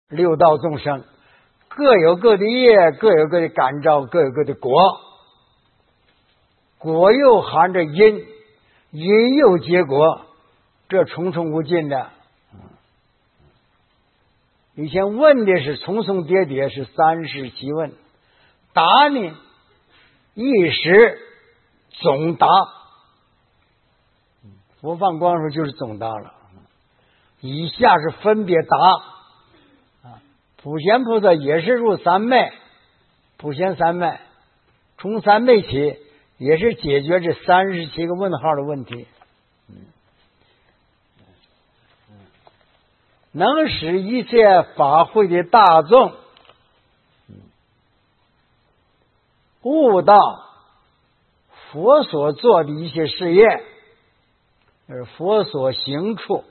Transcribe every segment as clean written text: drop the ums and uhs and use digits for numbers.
六道众生各有各的业，各有各的感召，各有各的果，果又含着因，因又结果，这重重无尽的。以前问的是重重叠叠，是37问，答呢一时总答。佛放光说就是总答了，以下是分别答。普贤菩萨也是入三昧，普贤三昧，从三昧起也是解决这37个问号的问题。能使一切法会的大众悟到佛所做的一些事业，而佛所行处，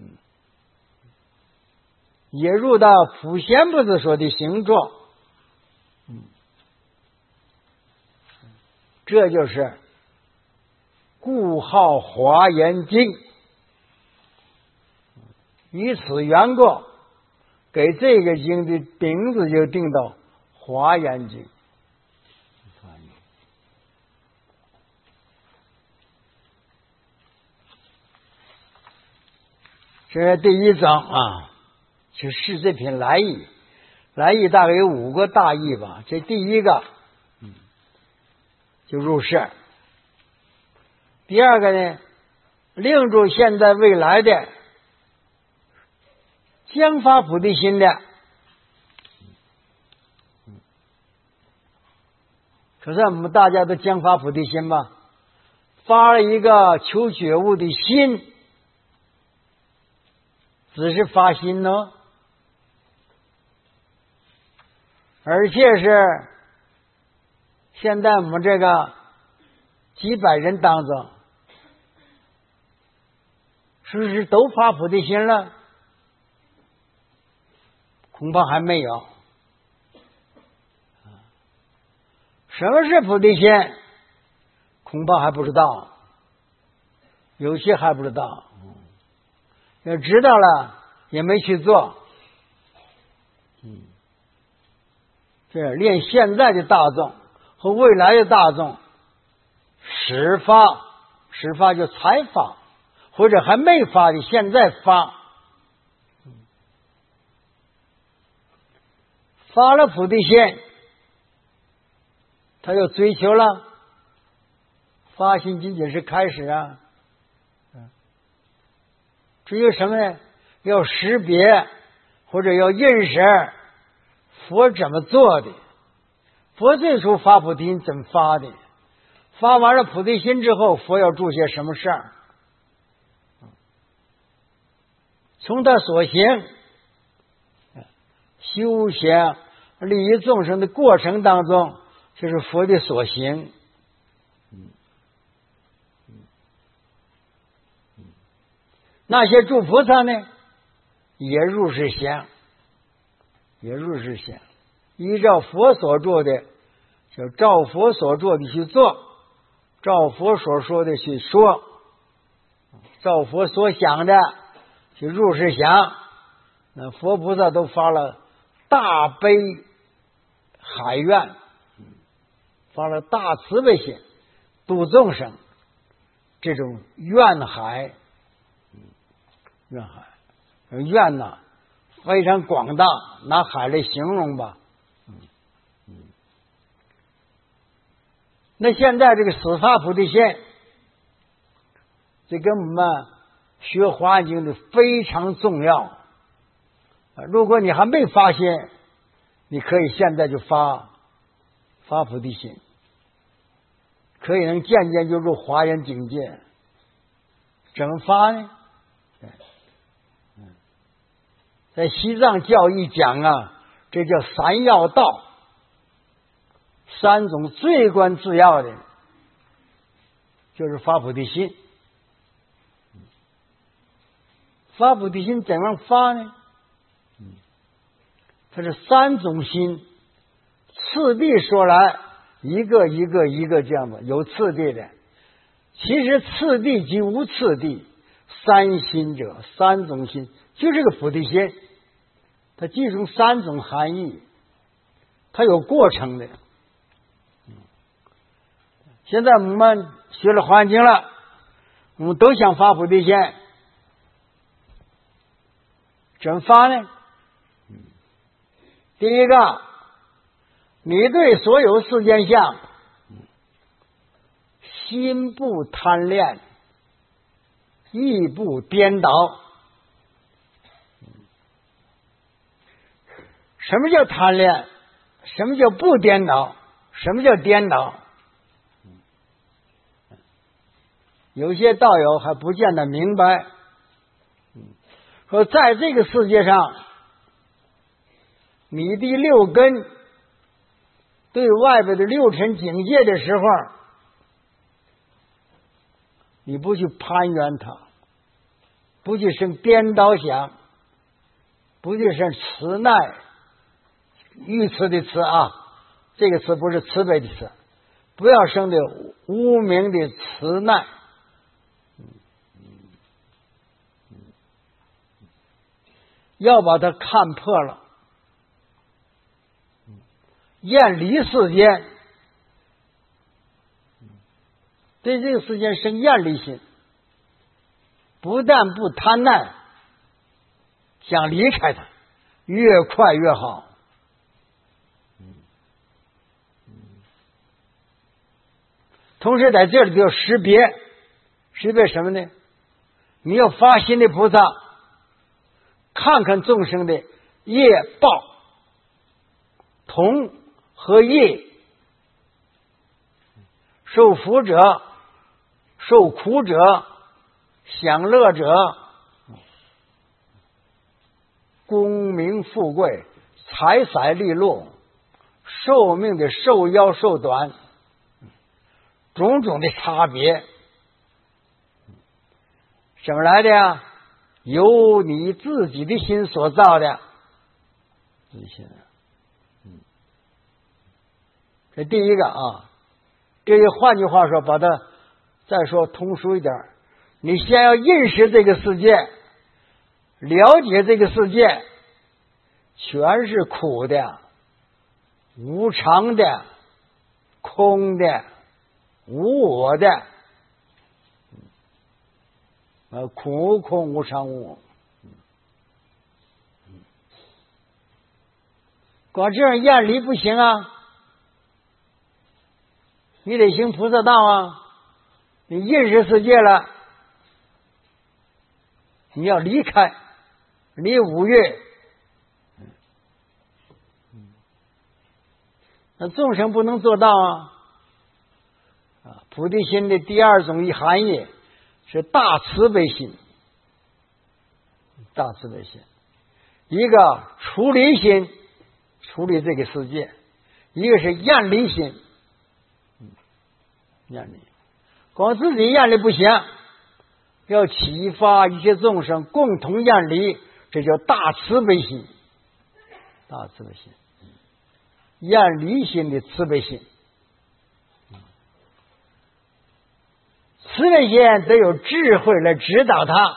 也入到普贤菩萨所的行状，这就是故号华严经。以此缘故，给这个经的名字就定到华严经。这是第一章啊，就是这篇来意。来意大概有5个大意吧。这第一个，就入世。第二个呢，令住现在未来的将发菩提心的。可是我们大家都将发菩提心吧，发了一个求觉悟的心，只是发心呢，而且是现在我们这个几百人当中，是不是都发菩提心了？恐怕还没有。什么是菩提心？恐怕还不知道，有些还不知道。要知道了也没去做。这连现在的大众和未来的大众始发就才发，或者还没发的现在发，发了菩提心，他又追求了。发心仅仅是开始啊，追求什么呢？要识别或者要认识佛怎么做的，佛最初发菩提心怎么发的，发完了菩提心之后，佛要做些什么事儿，从他所行修行利益众生的过程当中，就是佛的所行。那些诸菩萨呢，也入世行，依照佛所做的，就照佛所做的去做，照佛所说的去说，照佛所想的去入世想。那佛菩萨都发了大悲海愿，发了大慈悲心，度众生，这种愿海，愿呐非常广大，拿海来形容吧。那现在这个始发菩提心，这跟我们学华严经的非常重要。如果你还没发现，你可以现在就发菩提心，可以能渐渐就入华严境界。怎么发呢？在西藏教义讲啊，这叫三要道，3种最关次要的就是发菩提心。发菩提心怎样发呢？它是3种心，次第说来一个一个这样的，有次第的。其实次第即无次第，3心者，3种心就是个菩提心。 它集中3种含义，它有过程的。现在我们学了环境了，我们都想发菩提心，怎么发呢？第一个，你对所有世间相心不贪恋，意不颠倒。什么叫贪恋？什么叫不颠倒？什么叫颠倒？有些道友还不见得明白，说在这个世界上，你的6根对外边的6尘境界的时候，你不去攀缘它，不去生颠倒想，不去生慈耐，愚痴的痴啊，这个词不是慈悲的慈，不要生的无名的慈耐。要把它看破了，厌离世间，对这个世间生厌离心，不但不贪婪，想离开它，越快越好。同时在这里就要识别什么呢？你要发心的菩萨，看看众生的业报同和业，受福者、受苦者、享乐者、功名富贵、财色利禄、寿命的寿夭寿短，种种的差别，什么来的呀？由你自己的心所造的。这第一个啊，这个换句话说，把它再说通俗一点，你先要认识这个世界，了解这个世界全是苦的、无常的、空的、无我的。空无空，无常无我。光这样厌离不行啊，你得行菩萨道啊。你认识世界了，你要离开，离五欲。那众生不能做到啊。菩提心的第2种含义是大慈悲心，大慈悲心，一个处理心，处理这个世界；一个是厌离心，厌离。光自己厌离不行，要启发一些众生共同厌离，这叫大慈悲心，大慈悲心，厌离心的慈悲心。慈悲心得有智慧来指导他，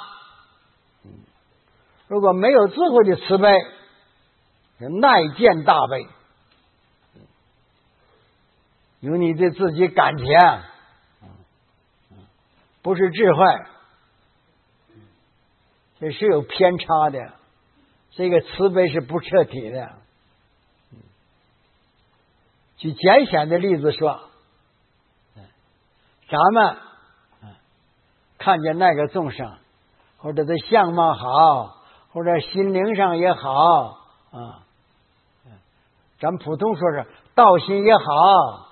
如果没有智慧的慈悲，耐见大悲，有你对自己感情，不是智慧，这是有偏差的，这个慈悲是不彻底的。举简显的例子说，咱们看见那个众生，或者他相貌好，或者心灵上也好啊，咱们普通说是道心也好，